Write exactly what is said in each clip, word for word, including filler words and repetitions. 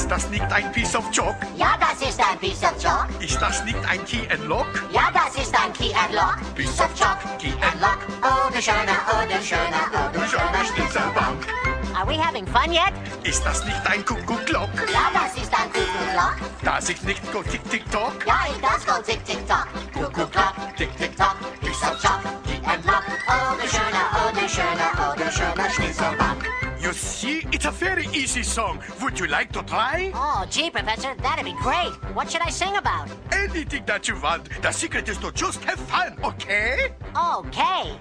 das nicht ein Piece of Chalk? Ja, das ist ein Piece of Chalk. Ist das nicht ein Key and Lock? Ja, das ist ein Key and Lock. Piece of Chalk, Key and Lock. Oh, du schöner, oh, du schöner, oh, du schöner Schnitzelbank. Are we having fun yet? Ist das nicht ein Kuckucklock? Ja, das ist ein Kuckucklock. Das ich nicht go tick-tick-tock? Ja, ich das go tick-tick-tock. Kuckucklock, tick-tick-tock, Piece of Chalk, Key and Lock. Oh, du schöner, oh, du schöner, oh, du schöner Schnitzelbank. You see, it's a very easy song. Would you like to try? Oh, gee, Professor, that'd be great. What should I sing about? Anything that you want. The secret is to just have fun, okay? Okay.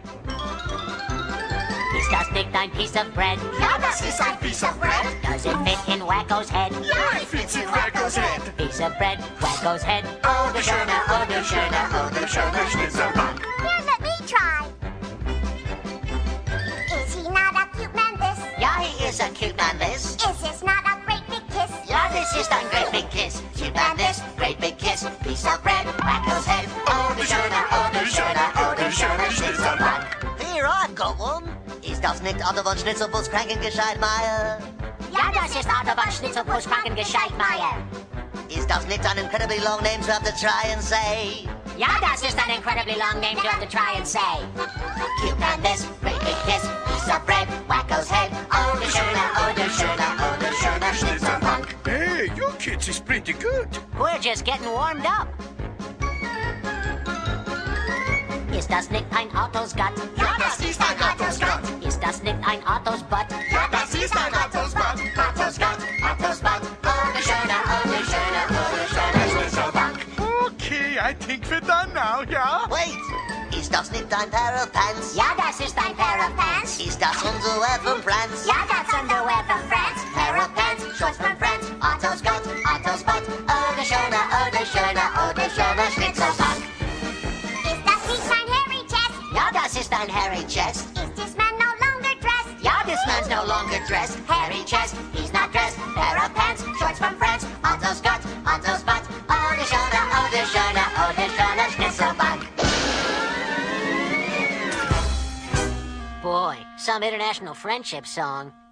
Ist das nicht ein Piece of bread? Ja, das ist ein Piece of bread. Does it fit in Wacko's head? Ja, it fits in Wacko's head. Piece of bread, Wacko's head. Oh, du schöner, oh, du schöner, oh, du schöner Schnitzelbank. Here, let me try. Is he not a cute man, this? Ja, he is a cute man, this. Is this not a great big kiss? Ja, this is ein great big kiss. Cute man, this, great big kiss. Piece of bread, Wacko's head. Oh, du schöner, oh, du schöner, oh, du schöner Schnitzelbank. Here, I've got one. Ist das nicht Otto von Schnitzelbus Krankengescheitmeier? Ja, das ist Otto von Schnitzelbus Krankengescheitmeier. Is das nicht an incredibly long name to have to try and say? Ja, das ist an incredibly long name to have to try and say. Cute man, this, great big kiss. Piece of bread, Wacko's head. Oh, du schöner, oh, du schöner, oh, du schöner Schnitzelbank. Hey, you kids is pretty good. We're just getting warmed up. Ist das nicht ein Autos Gatt? Ja, das ist ein Autos Gatt. Ist das nicht ein Autos Butt? Ja, das ist ein Autos Butt. Autos Gatt, Autos Butt. Oh, du schöner, oh, du schöner, oh, du schöner Schnitzelbank. Okay, I think we're done now, yeah? Wait, ist das nicht ein Pair of pants? Ja, das ist ein Pair of Pants. Ist das Underwear from France? Ja, that's underwear from France. Pair of Pants, shorts from France. Autos Gatt, Autos Butt. Oh, du schöner, oh, du schöner, oh, du schöner Schnitzelbank. Is das nicht ein hairy chest? Ja, das ist ein hairy chest. Is this man no longer dressed? Ja, this man's no longer dressed. Hairy chest, he's not dressed. Pair of pants, shorts from France. Autos Gatt, Autos Butt. Oh, du schöner, oh, du schöner, oh, du schöner Schnitzelbank. Boy, some international friendship song.